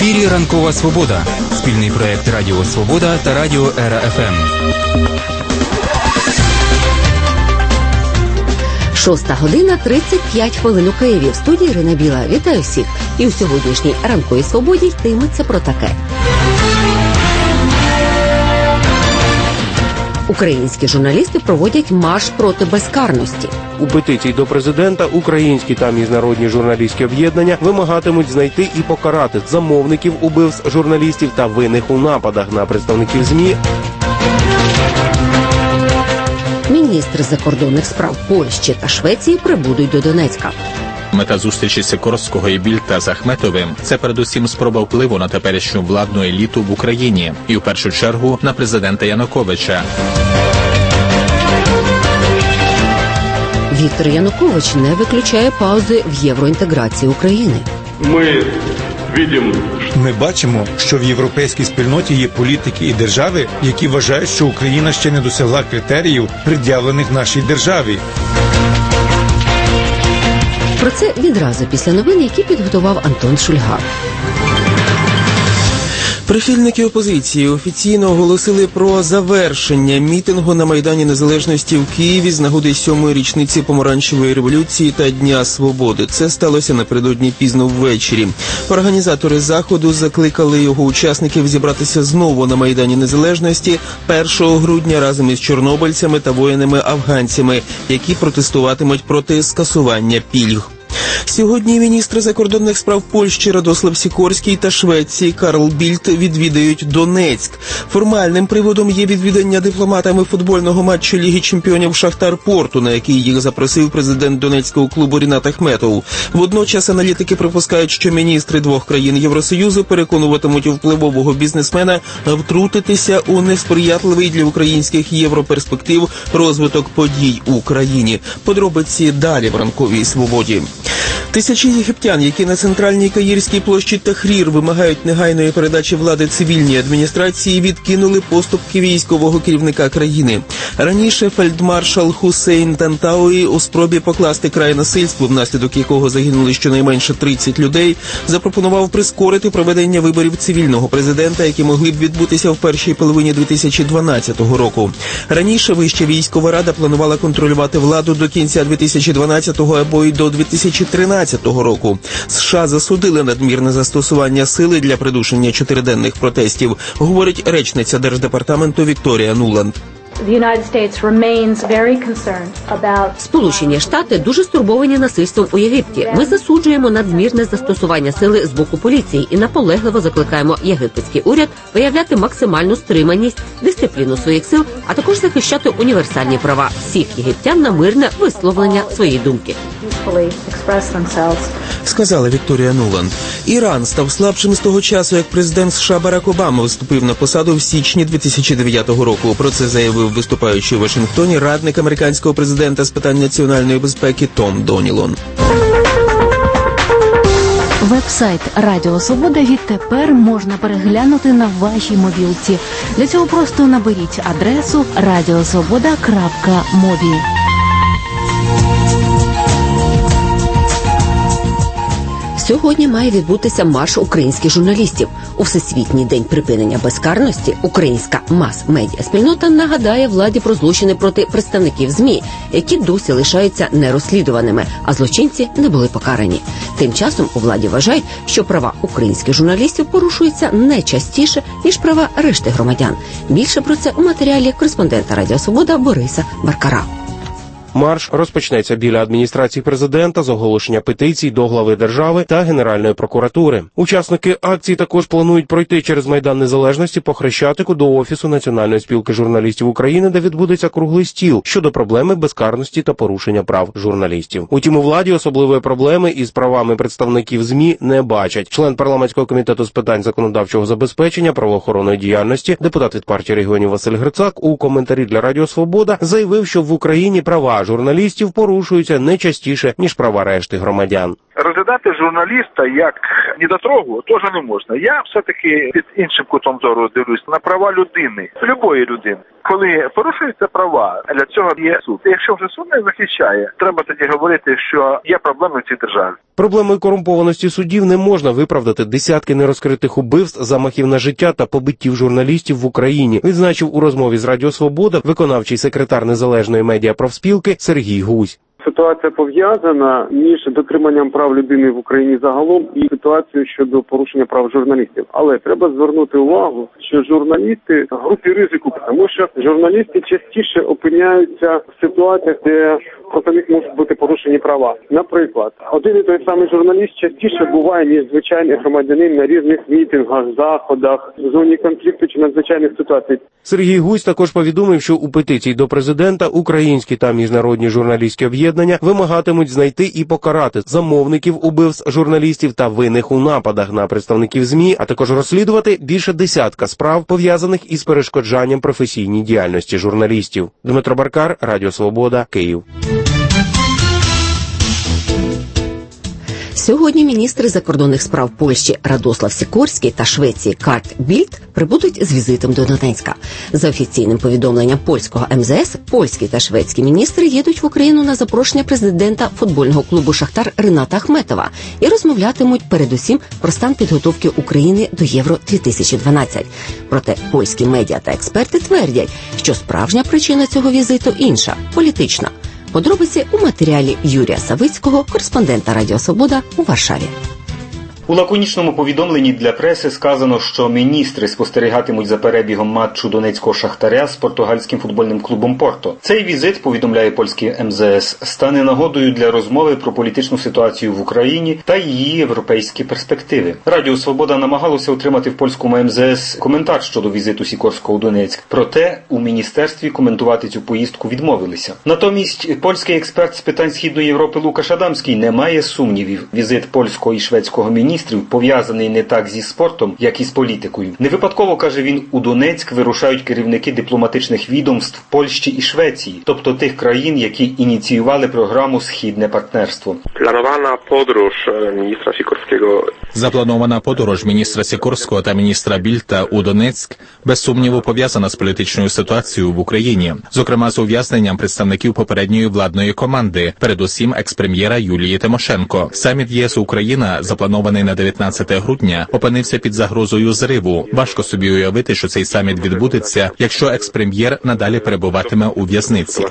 ефірі «Ранкова Свобода» – спільний проєкт Радіо Свобода та Радіо Ера ФМ. 6:35 у Києві. В студії Ірина Біла. Вітаю всіх. І у сьогоднішній «Ранковій Свободі» йтиметься про таке. Українські журналісти проводять марш проти безкарності. У петиції до президента українські та міжнародні журналістські об'єднання вимагатимуть знайти і покарати замовників убивств журналістів та винних у нападах на представників ЗМІ. Міністри закордонних справ Польщі та Швеції прибудуть до Донецька. Мета зустрічі Сікорського і Більта з Ахметовим – це передусім спроба впливу на теперішню владну еліту в Україні і, в першу чергу, на президента Януковича. Віктор Янукович не виключає паузи в євроінтеграції України. Ми бачимо, що в європейській спільноті є політики і держави, які вважають, що Україна ще не досягла критеріїв, пред'явлених нашій державі. Про це відразу після новин, які підготував Антон Шульга. Прихильники опозиції офіційно оголосили про завершення мітингу на Майдані Незалежності в Києві з нагоди 7-ї річниці Помаранчевої революції та Дня Свободи. Це сталося напередодні пізно ввечері. Організатори заходу закликали його учасників зібратися знову на Майдані Незалежності 1 грудня разом із чорнобильцями та воїнами-афганцями, які протестуватимуть проти скасування пільг. Сьогодні міністри закордонних справ Польщі Радослав Сікорський та Швеції Карл Більт відвідають Донецьк. Формальним приводом є відвідання дипломатами футбольного матчу Ліги чемпіонів Шахтар-Порту, на який їх запросив президент донецького клубу Рінат Ахметов. Водночас аналітики припускають, що міністри двох країн Євросоюзу переконуватимуть впливового бізнесмена втрутитися у несприятливий для українських європерспектив розвиток подій у країні. Подробиці далі в «Ранковій Свободі». Тисячі єгиптян, які на центральній Каїрській площі Тахрір вимагають негайної передачі влади цивільній адміністрації, відкинули поступки військового керівника країни. Раніше фельдмаршал Хусейн Тантауї у спробі покласти край насильству, внаслідок якого загинули щонайменше 30 людей, запропонував прискорити проведення виборів цивільного президента, які могли б відбутися в першій половині 2012 року. Раніше Вища військова рада планувала контролювати владу до кінця 2012 або й до 2013 року. США засудили надмірне застосування сили для придушення 4-денних протестів, говорить речниця Держдепартаменту Вікторія Нуланд. Сполучені Штати дуже стурбовані насильством у Єгипті. Ми засуджуємо надмірне застосування сили з боку поліції і наполегливо закликаємо єгипетський уряд виявляти максимальну стриманість, дисципліну своїх сил, а також захищати універсальні права всіх єгиптян на мирне висловлення своєї думки. Сказала Вікторія Нуланд. Іран став слабшим з того часу, як президент США Барак Обама вступив на посаду в січні 2009 року. Про це заявив виступаючий у Вашингтоні радник американського президента з питань національної безпеки Том Донілон. Веб-сайт Радіо Свобода відтепер можна переглянути на вашій мобілці. Для цього просто наберіть адресу radiosvoboda.mobi. Сьогодні має відбутися марш українських журналістів. У Всесвітній день припинення безкарності українська мас-медіа-спільнота нагадає владі про злочини проти представників ЗМІ, які досі лишаються нерозслідуваними, а злочинці не були покарані. Тим часом у владі вважають, що права українських журналістів порушуються не частіше, ніж права решти громадян. Більше про це у матеріалі кореспондента Радіо Свобода Бориса Баркара. Марш розпочнеться біля адміністрації президента з оголошення петицій до глави держави та Генеральної прокуратури. Учасники акції також планують пройти через Майдан Незалежності по Хрещатику до Офісу Національної спілки журналістів України, де відбудеться круглий стіл щодо проблеми безкарності та порушення прав журналістів. Утім, у владі особливої проблеми із правами представників ЗМІ не бачать. Член парламентського комітету з питань законодавчого забезпечення правоохоронної діяльності, депутат від партії регіонів Василь Грицак у коментарі для Радіо Свобода заявив, що в Україні права журналістів порушуються не частіше, ніж права решти громадян. Розглядати журналіста як недотрогу теж не можна. Я все-таки під іншим кутом зору дивлюсь на права людини, любої людини. Коли порушуються права, для цього є суд. Якщо вже суд не захищає, треба тоді говорити, що є проблеми в цій державі. Проблемою корумпованості судів не можна виправдати десятки нерозкритих убивств, замахів на життя та побиттів журналістів в Україні, відзначив у розмові з Радіо Свобода виконавчий секретар Незалежної медіапрофспілки Сергій Гузь. Ситуація пов'язана між дотриманням прав людини в Україні загалом і ситуацією щодо порушення прав журналістів. Але треба звернути увагу, що журналісти в групі ризику, тому що журналісти частіше опиняються в ситуаціях, де проти них можуть бути порушені права. Наприклад, один і той самий журналіст частіше буває, ніж звичайний громадянин на різних мітингах, заходах, в зоні конфлікту чи надзвичайних ситуацій. Сергій Гузь також повідомив, що у петиції до президента українські та міжнародні журналістські об'єднання вимагатимуть знайти і покарати замовників убивств журналістів та винних у нападах на представників ЗМІ, а також розслідувати більше десятка справ, пов'язаних із перешкоджанням професійній діяльності журналістів. Дмитро Баркар, Радіо Свобода, Київ. Сьогодні міністри закордонних справ Польщі Радослав Сікорський та Швеції Карл Більд прибудуть з візитом до Донецька. За офіційним повідомленням польського МЗС, польські та шведські міністри їдуть в Україну на запрошення президента футбольного клубу «Шахтар» Рената Ахметова і розмовлятимуть передусім про стан підготовки України до Євро-2012. Проте польські медіа та експерти твердять, що справжня причина цього візиту інша – політична. Подробиці у матеріалі Юрія Савицького, кореспондента Радіо Свобода у Варшаві. У лаконічному повідомленні для преси сказано, що міністри спостерігатимуть за перебігом матчу донецького «Шахтаря» з португальським футбольним клубом «Порто». Цей візит, повідомляє польський МЗС, стане нагодою для розмови про політичну ситуацію в Україні та її європейські перспективи. Радіо «Свобода» намагалося отримати в польському МЗС коментар щодо візиту Сікорського у Донецьк. Проте у міністерстві коментувати цю поїздку відмовилися. Натомість польський експерт з питань Східної Європи Лукаш Адамський не має сумнівів. Візит польського і шведського міністрів пов'язаний не так зі спортом, як і з політикою. Не випадково, каже він, у Донецьк вирушають керівники дипломатичних відомств Польщі і Швеції, тобто тих країн, які ініціювали програму «Східне партнерство». Запланована подорож міністра Сікорського та міністра Більта у Донецьк без сумніву пов'язана з політичною ситуацією в Україні, зокрема з ув'язненням представників попередньої владної команди, передусім екс-прем'єра Юлії Тимошенко. Саміт ЄС-Україна, запланований на 19 грудня, опинився під загрозою зриву. Важко собі уявити, що цей саміт відбудеться, якщо екс-прем'єр надалі перебуватиме у в'язниці.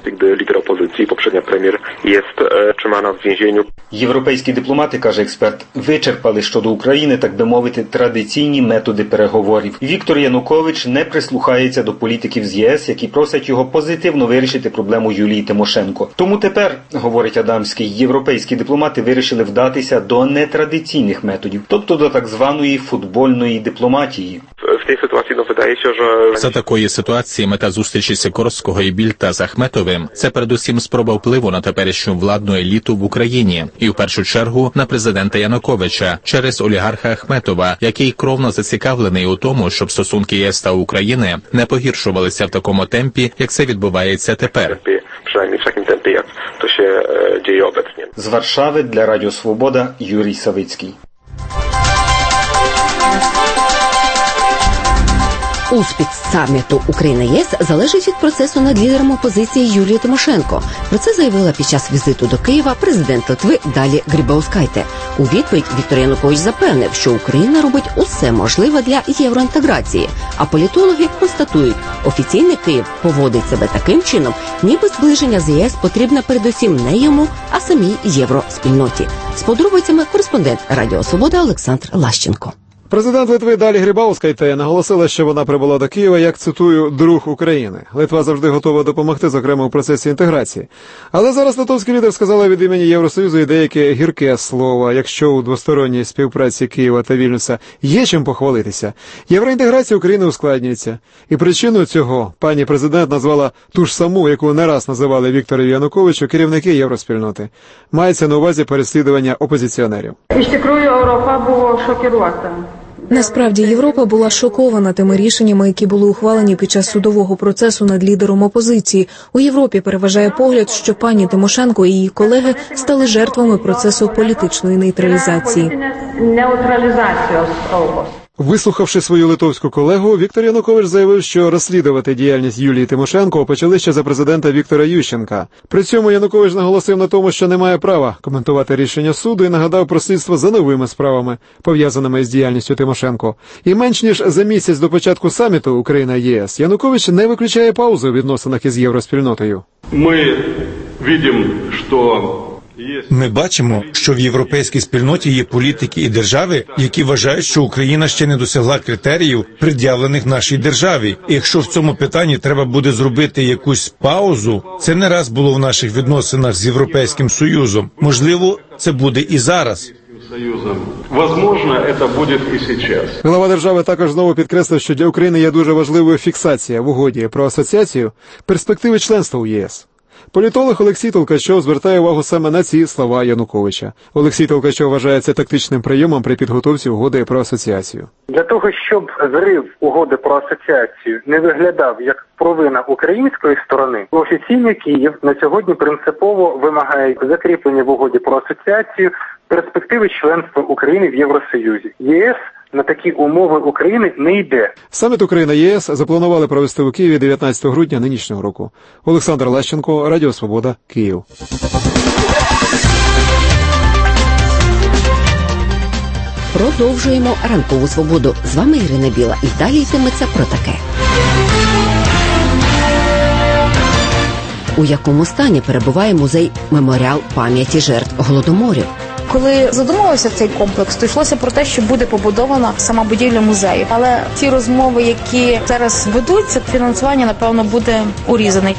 Європейські дипломати, каже експерт, вичерпали щодо України, так би мовити, традиційні методи переговорів. Віктор Янукович не прислухається до політиків з ЄС, які просять його позитивно вирішити проблему Юлії Тимошенко. Тому тепер, говорить Адамський, європейські дипломати вирішили вдатися до нетрадиційних методів, тобто до так званої футбольної дипломатії. За такої ситуації мета зустрічі Сікорського і Більта з Ахметовим – це передусім спроба впливу на теперішню владну еліту в Україні і в першу чергу на президента Януковича через олігарха Ахметова, який кровно зацікавлений у тому, щоб стосунки ЄС та України не погіршувалися в такому темпі, як це відбувається тепер. З Варшави для Радіо Свобода Юрій Савицький. Успіх саміту Україна-ЄС залежить від процесу над лідером опозиції Юлії Тимошенко. Про це заявила під час візиту до Києва президент Литви Далі Грибаускайте. У відповідь Віктор Янукович запевнив, що Україна робить усе можливе для євроінтеграції. А політологи констатують, офіційний Київ поводить себе таким чином, ніби зближення з ЄС потрібне передусім не йому, а самій євроспільноті. З подробицями кореспондент Радіо Свобода Олександр Лащенко. Президент Литви Далі Грибаускайте наголосила, що вона прибула до Києва як, цитую, «друг України». Литва завжди готова допомогти, зокрема, у процесі інтеграції. Але зараз литовський лідер сказала від імені Євросоюзу і деяке гірке слово. Якщо у двосторонній співпраці Києва та Вільнюса є чим похвалитися, євроінтеграція України ускладнюється. І причиною цього пані президент назвала ту ж саму, яку не раз називали Віктору Януковичу керівники євроспільноти. Мається на увазі переслідування опозиціонерів. Iš tikrųjų, Europa buvo šokiruota Насправді, Європа була шокована тими рішеннями, які були ухвалені під час судового процесу над лідером опозиції. У Європі переважає погляд, що пані Тимошенко і її колеги стали жертвами процесу політичної нейтралізації. Вислухавши свою литовську колегу, Віктор Янукович заявив, що розслідувати діяльність Юлії Тимошенко почали ще за президента Віктора Ющенка. При цьому Янукович наголосив на тому, що не має права коментувати рішення суду і нагадав про слідство за новими справами, пов'язаними з діяльністю Тимошенко. І менш ніж за місяць до початку саміту Україна-ЄС Янукович не виключає паузи у відносинах із євроспільнотою. Ми бачимо, що в європейській спільноті є політики і держави, які вважають, що Україна ще не досягла критеріїв, пред'явлених нашій державі. І якщо в цьому питанні треба буде зробити якусь паузу, це не раз було в наших відносинах з Європейським Союзом. Можливо, це буде і зараз. Глава держави також знову підкреслив, що для України є дуже важливою фіксація в угоді про асоціацію перспективи членства у ЄС. Політолог Олексій Толкачов звертає увагу саме на ці слова Януковича. Олексій Толкачов вважає це тактичним прийомом при підготовці угоди про асоціацію. Для того, щоб зрив угоди про асоціацію не виглядав як провина української сторони, офіційний Київ на сьогодні принципово вимагає закріплення в угоді про асоціацію перспективи членства України в Євросоюзі. ЄС на такі умови України не йде. Саміт Україна-ЄС запланували провести у Києві 19 грудня нинішнього року. Олександр Лащенко, Радіо Свобода, Київ. Продовжуємо ранкову свободу. З вами Ірина Біла. І далі йтиметься про таке. У якому стані перебуває музей «Меморіал пам'яті жертв Голодоморів»? Коли задумувався цей комплекс, то йшлося про те, що буде побудована сама будівля музею. Але ті розмови, які зараз ведуться, фінансування, напевно, буде урізане.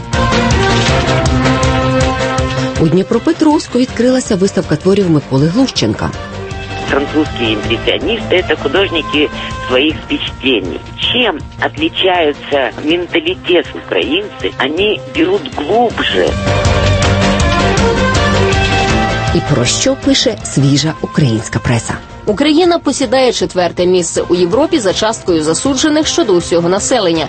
У Дніпропетровську відкрилася виставка творів Миколи Глущенка. Французские импрессионисты – это художники своих впечатлений. Чем отличаются менталитет украинцы? Они берут глубже. І про що пише свіжа українська преса? Україна посідає 4-те місце у Європі за часткою засуджених щодо усього населення.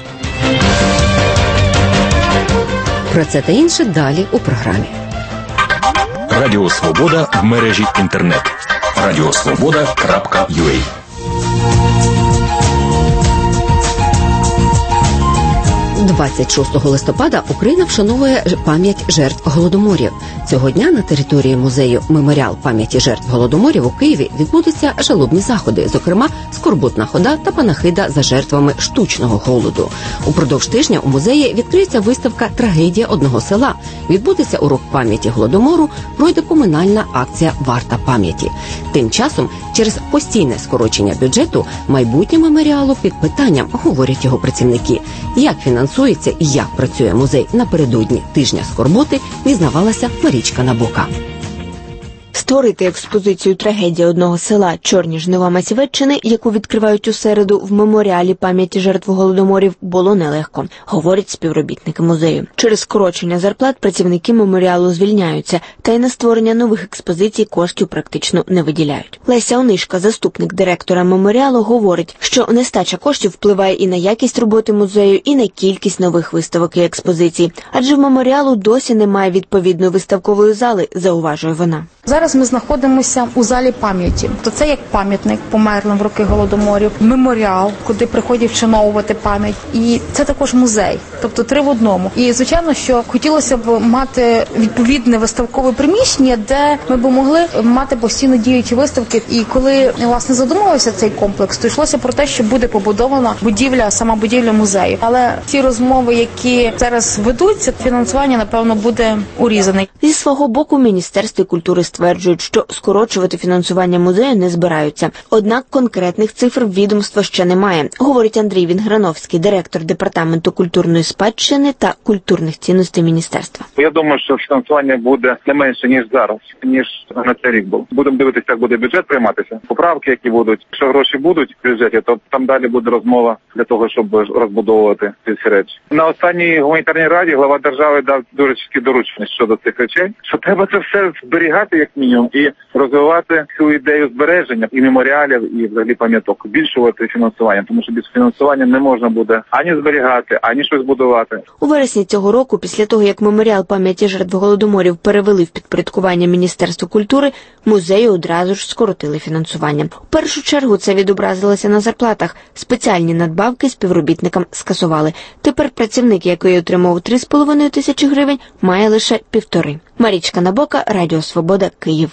Про це та інше далі у програмі. Радіо Свобода в мережі інтернет. radiosvoboda.ua 26 листопада Україна вшановує пам'ять жертв Голодоморів. Цього дня на території музею «Меморіал пам'яті жертв Голодоморів» у Києві відбудуться жалобні заходи, зокрема скорботна хода та панахида за жертвами штучного голоду. Упродовж тижня у музеї відкриється виставка «Трагедія одного села». Відбудеться урок пам'яті Голодомору, пройде поминальна акція «Варта пам'яті». Тим часом, через постійне скорочення бюджету, майбутнє меморіалу під питанням, говорять його працівники. Як фінансується і як працює музей напередодні тижня скорботи, дізнавалася Марічка Набока. Створити експозицію «Трагедія одного села. Чорні жнива Масівеччини», яку відкривають у середу в меморіалі пам'яті жертв Голодоморів, було нелегко, говорять співробітники музею. Через скорочення зарплат працівники меморіалу звільняються, та й на створення нових експозицій коштів практично не виділяють. Леся Онишка, заступник директора меморіалу, говорить, що нестача коштів впливає і на якість роботи музею, і на кількість нових виставок і експозицій. Адже в меморіалу досі немає відповідної виставкової зали, зауважує вона. Зараз ми знаходимося у залі пам'яті. То це як пам'ятник померлим в роки Голодоморів, меморіал, куди приходять вшановувати пам'ять. І це також музей. Тобто 3 в одному. І, звичайно, що хотілося б мати відповідне виставкове приміщення, де ми б могли мати постійно діючі виставки. І коли, власне, задумувався цей комплекс, то йшлося про те, що буде побудована будівля, сама будівля музею. Але ті розмови, які зараз ведуться, фінансування, напевно, буде урізане. Зі свого боку, Міністерство культури стверджують, що скорочувати фінансування музею не збираються. Однак конкретних цифр відомства ще немає, говорить Андрій Вінграновський, директор Департаменту культурної спадщини та культурних цінностей міністерства. Я думаю, що фінансування буде не менше, ніж зараз, ніж на цей рік був. Будемо дивитися, як буде бюджет прийматися. Поправки, які будуть. Якщо гроші будуть в бюджеті, то там далі буде розмова для того, щоб розбудовувати ці речі. На останній гуманітарній раді глава держави дав дуже чіткі доручення щодо цих речей, що треба це все зберігати як мінімум, і розвивати цю ідею збереження і меморіалів, і взагалі пам'яток, збільшувати фінансування, тому що без фінансування не можна буде ані зберігати, ані щось будувати. У вересні цього року, після того, як меморіал пам'яті жертв Голодоморів перевели в підпорядкування Міністерства культури, музею одразу ж скоротили фінансування. У першу чергу це відобразилося на зарплатах. Спеціальні надбавки співробітникам скасували. Тепер працівник, який отримав 3,5 тисячі гривень, має лише 1,5. Марічка Набока, Радіо Свобода, Київ.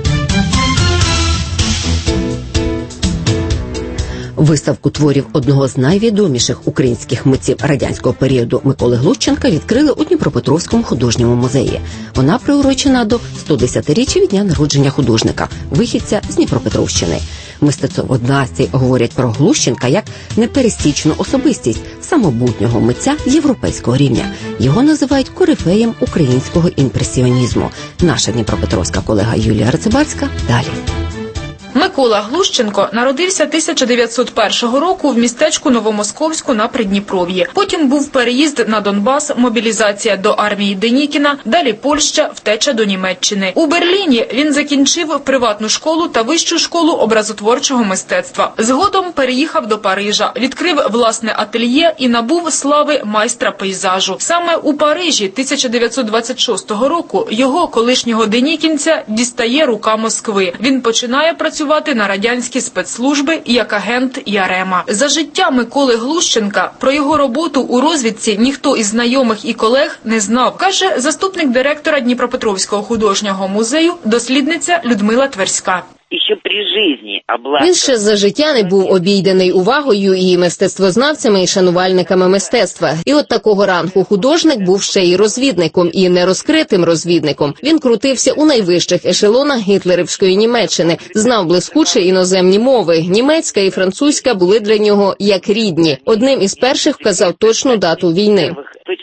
Виставку творів одного з найвідоміших українських митців радянського періоду Миколи Глущенка відкрили у Дніпропетровському художньому музеї. Вона приурочена до 110-річчя від дня народження художника, вихідця з Дніпропетровщини. Мистецтвознавці говорять про Глущенка як непересічну особистість, самобутнього митця європейського рівня. Його називають корифеєм українського імпресіонізму. Наша дніпропетровська колега Юлія Рацибарська далі. Микола Глущенко народився 1901 року в містечку Новомосковську на Придніпров'ї. Потім був переїзд на Донбас, мобілізація до армії Денікіна, далі Польща, втеча до Німеччини. У Берліні він закінчив приватну школу та вищу школу образотворчого мистецтва. Згодом переїхав до Парижа, відкрив власне ательє і набув слави майстра пейзажу. Саме у Парижі 1926 року його колишнього денікінця дістає рука Москви. Він починає працювати на радянські спецслужби як агент Ярема. За життя Миколи Глущенка про його роботу у розвідці ніхто із знайомих і колег не знав, каже заступник директора Дніпропетровського художнього музею, дослідниця Людмила Тверська. Він ще за життя не був обійдений увагою і мистецтвознавцями, і шанувальниками мистецтва. І от такого рангу художник був ще й розвідником, і нерозкритим розвідником. Він крутився у найвищих ешелонах гітлерівської Німеччини, знав блискуче іноземні мови. Німецька і французька були для нього як рідні. Одним із перших вказав точну дату війни.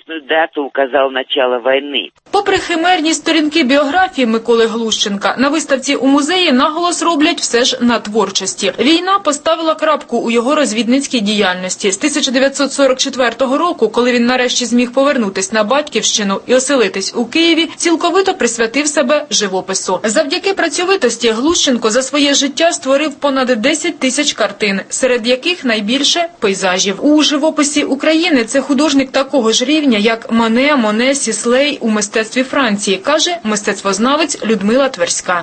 Попри химерні сторінки біографії Миколи Глущенка, на виставці у музеї наголос роблять все ж на творчості. Війна поставила крапку у його розвідницькій діяльності. З 1944 року, коли він нарешті зміг повернутись на батьківщину і оселитись у Києві, цілковито присвятив себе живопису. Завдяки працьовитості Глущенко за своє життя створив понад 10 тисяч картин, серед яких найбільше пейзажів. У живописі України це художник такого ж рівня, як Мане, Моне, Сіслей у мистецтві Франції, каже мистецтвознавець Людмила Тверська.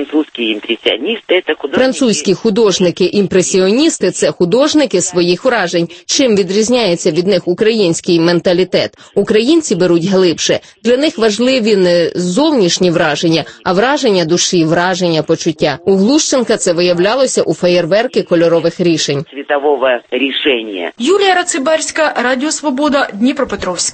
Французькі художники-імпресіоністи – це художники своїх вражень. Чим відрізняється від них український менталітет? Українці беруть глибше. Для них важливі не зовнішні враження, а враження душі, враження почуття. У Глущенка це виявлялося у феєрверки кольорових рішень. Юлія Рацибарська, Радіо Свобода, Дніпропетровськ.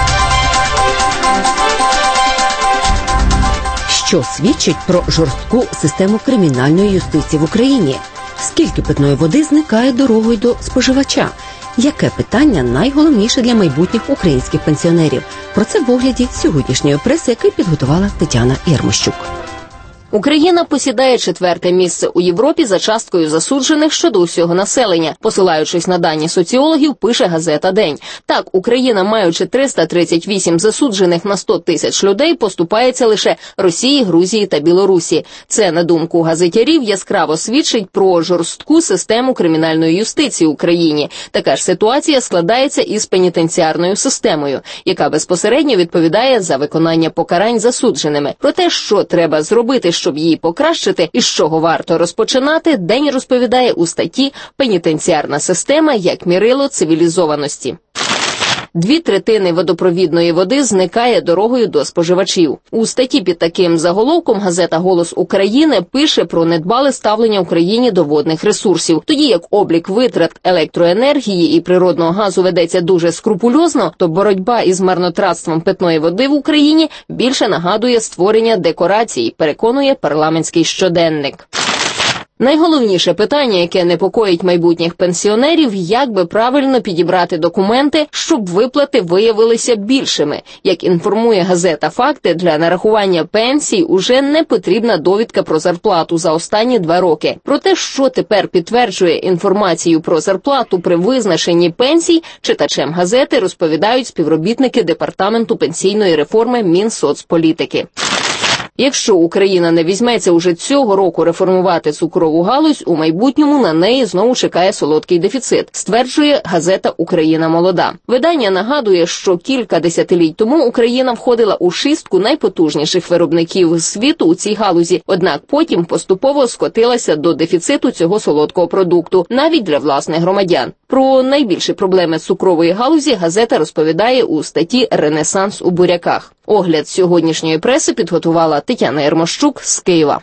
Що свідчить про жорстку систему кримінальної юстиції в Україні? Скільки питної води зникає дорогою до споживача? Яке питання найголовніше для майбутніх українських пенсіонерів? Про це в огляді сьогоднішньої преси, який підготувала Тетяна Єрмощук. Україна посідає 4-те місце у Європі за часткою засуджених щодо усього населення. Посилаючись на дані соціологів, пише газета «День». Так, Україна, маючи 338 засуджених на 100 тисяч людей, поступається лише Росії, Грузії та Білорусі. Це, на думку газетярів, яскраво свідчить про жорстку систему кримінальної юстиції в Україні. Така ж ситуація складається із пенітенціарною системою, яка безпосередньо відповідає за виконання покарань засудженими. Про те, що треба зробити, щоб її покращити і з чого варто розпочинати, День розповідає у статті «Пенітенціарна система як мірило цивілізованості». 2/3 водопровідної води зникає дорогою до споживачів. У статті під таким заголовком газета «Голос України» пише про недбале ставлення Україні до водних ресурсів. Тоді як облік витрат електроенергії і природного газу ведеться дуже скрупульозно, то боротьба із марнотратством питної води в Україні більше нагадує створення декорацій, переконує парламентський щоденник. Найголовніше питання, яке непокоїть майбутніх пенсіонерів, як би правильно підібрати документи, щоб виплати виявилися більшими. Як інформує газета «Факти», для нарахування пенсій уже не потрібна довідка про зарплату за останні 2 роки. Про те, що тепер підтверджує інформацію про зарплату при визначенні пенсій, читачам газети розповідають співробітники Департаменту пенсійної реформи Мінсоцполітики. Якщо Україна не візьметься уже цього року реформувати цукрову галузь, у майбутньому на неї знову чекає солодкий дефіцит, стверджує газета «Україна молода». Видання нагадує, що кілька десятиліть тому Україна входила у шістку найпотужніших виробників світу у цій галузі, однак потім поступово скотилася до дефіциту цього солодкого продукту, навіть для власних громадян. Про найбільші проблеми цукрової галузі газета розповідає у статті «Ренесанс у буряках». Огляд сьогоднішньої преси підготувала Тетяна Єрмощук з Києва.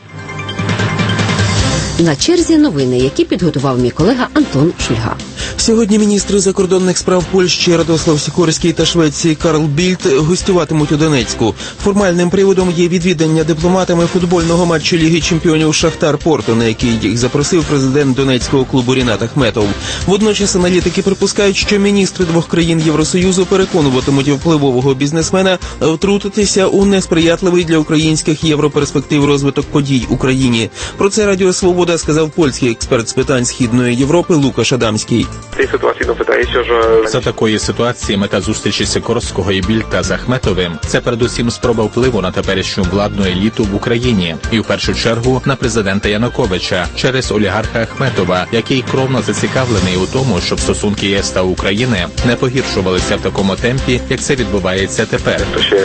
На черзі новини, які підготував мій колега Антон Шульга. Сьогодні міністри закордонних справ Польщі Радослав Сікорський та Швеції Карл Більд гостюватимуть у Донецьку. Формальним приводом є відвідання дипломатами футбольного матчу Ліги чемпіонів «Шахтар-Порту», на який їх запросив президент донецького клубу Рінат Ахметов. Водночас аналітики припускають, що міністри двох країн Євросоюзу переконуватимуть впливового бізнесмена втрутитися у несприятливий для українських європерспектив розвиток подій в Україні. Про це Радіо Свобода сказав польський експерт з питань Східної Європи Лукаш Адамський. За такої ситуації мета зустрічі Сікорського і Більта з Ахметовим – це передусім спроба впливу на теперішню владну еліту в Україні і в першу чергу на президента Януковича через олігарха Ахметова, який кровно зацікавлений у тому, щоб стосунки ЄС та України не погіршувалися в такому темпі, як це відбувається тепер.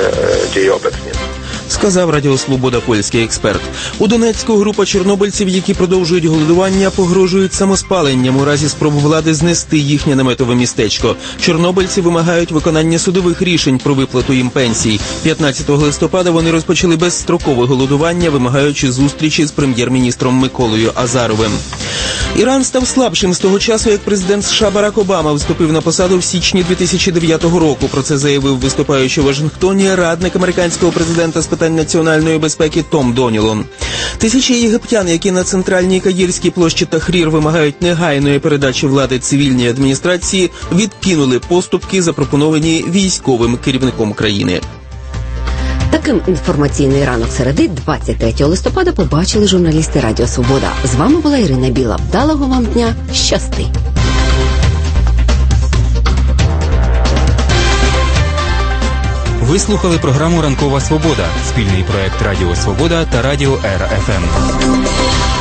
Сказав Радіо Свобода польський експерт. У Донецьку група чорнобильців, які продовжують голодування, погрожують самоспаленням у разі спроб влади знести їхнє наметове містечко. Чорнобильці вимагають виконання судових рішень про виплату їм пенсій. 15 листопада вони розпочали безстрокове голодування, вимагаючи зустрічі з прем'єр-міністром Миколою Азаровим. Іран став слабшим з того часу, як президент США Барак Обама вступив на посаду в січні 2009 року. Про це заявив, виступаючи в Вашингтоні, радник американського президента з питань національної безпеки Том Донілон. Тисячі єгиптян, які на центральній Каїрській площі Тахрір вимагають негайної передачі влади цивільній адміністрації, відкинули поступки, запропоновані військовим керівником країни. Таким інформаційний ранок середи 23 листопада побачили журналісти Радіо Свобода. З вами була Ірина Біла. Вдалого вам дня. Щасти! Ви слухали програму «Ранкова Свобода» – спільний проект Радіо Свобода та Радіо РФМ.